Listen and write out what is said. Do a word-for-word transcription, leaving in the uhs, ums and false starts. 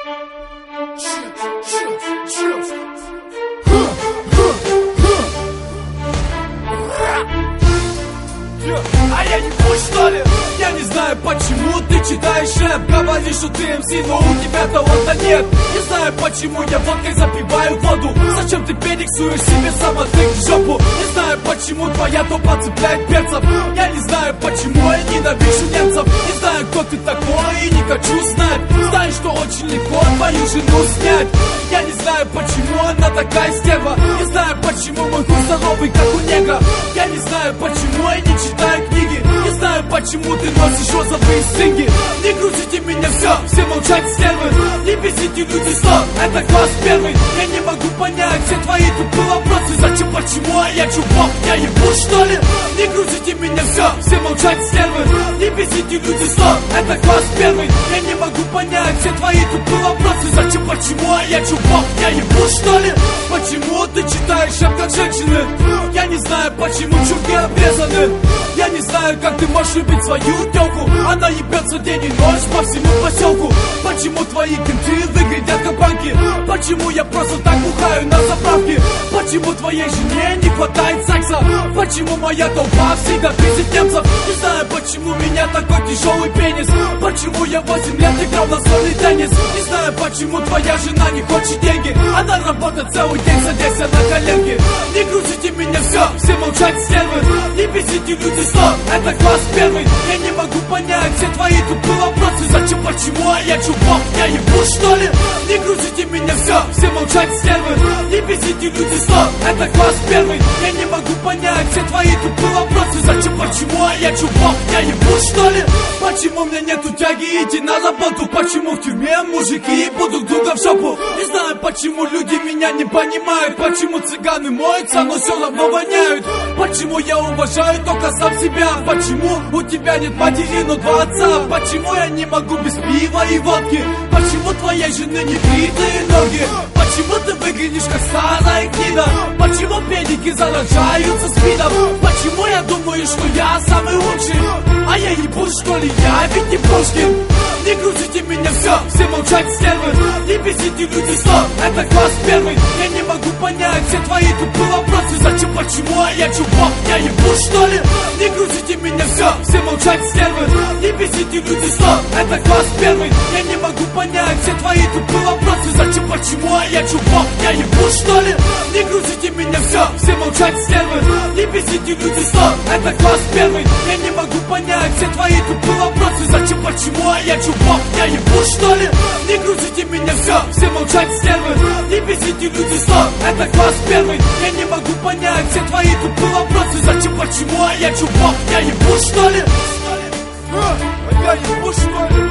А я не пусть, что ли? Я не знаю, почему ты читаешь рэп. Говоришь, что ты эм си, но у тебя таланта нет. Не знаю, почему я водкой запиваю воду. Зачем ты перексуешь себе самотык в жопу? Не знаю, почему твоя топа цепляет перцев. Я не знаю, почему я ненавижу немцев. Не знаю, кто ты такой и не хочу знать. Знаю, что очень легко твою жену снять. Я не знаю, почему она такая стерва. Не знаю, почему мой хуй здоровый, как у негра. Я не знаю, почему я не читаю книги. Не знаю, почему ты носишь розовые стринги. Не грузите меня, все, все молчать, стервы. Не бесите люди слов, это класс первый. Я не могу понять все твои тупые вопросы. Зачем, почему, а я чувак, я ебу, что ли? Не грузите меня, все, все молчать, стервы. Не бесите люди слов, это класс первый. Я не могу понять все твои тупые вопросы. Зачем, почему, а я чувак, я ебу, что ли? Почему ты читаешь рэп как женщины? Я не знаю, почему чурки обрезаны. Я не знаю, как ты можешь любить свою тёлку. Она ебется день и ночь по всему поселку. Почему твои кенты выглядят как банки? Почему я просто так бухаю на заправке? Почему твоей жене не хватает секса? Почему моя толпа всегда пиздит немцев? Не знаю, почему у меня такой тяжелый пенис. Почему я восемь лет играл на настольный теннис? Не знаю, почему твоя жена не хочет деньги. Она работает целый день, садясь на коленки. Не грузите меня, все, все молчать, стервы. Не бесите люди слов, это класс первый. Я не могу понять все твои тупые вопросы. Зачем, почему, а я чувак, я ебу, что ли? Не грузите меня, все, все молчать, стервы. Не бесите люди слов, это класс первый. Я не могу понять все твои тупые вопросы. Зачем, почему, а я чувак, я ебу, что ли? Почему у меня нету тяги идти на работу? Почему в тюрьме мужики ебут друг друга в жопу? Не знаю, почему люди меня не понимают. Почему цыганы моются, но все равно воняют? Почему я уважаю только сам себя? Почему у тебя нет матери, но два отца? Почему я не могу без пива и водки? Почему твоей жены не бритые ноги? Почему ты выглядишь как старая гнида? Почему педики заражаются спидом? Почему я думаю, что я самый лучший? А я ебу, что ли, я ведь не Пушкин. Не грузите меня, все, все молчать, стервы. Не бесите люди слов, это класс первый. Я не могу понять все твои тупые вопросы. Зачем, почему, а я чувак, я ебу, что ли? Не грузите меня, все, все молчать, стервы. Не бесите люди слов, это класс первый. Я не могу понять все твои тупые вопросы. Зачем, почему, а я чувак, я ебу, что ли? Не грузите меня, все, все молчать, стервы. Не бесите люди слов, это класс первый. Я не могу понять все твои тупые вопросы. Зачем, почему, а я чувак, я ебу, что ли? Не грузите меня, все, все молчать, стервы. Не бесите люди слов, это класс первый. Я не могу понять все твои тупые вопросы. Зачем, почему, а я чувак, я ебу, что ли? А я ебу, что ли?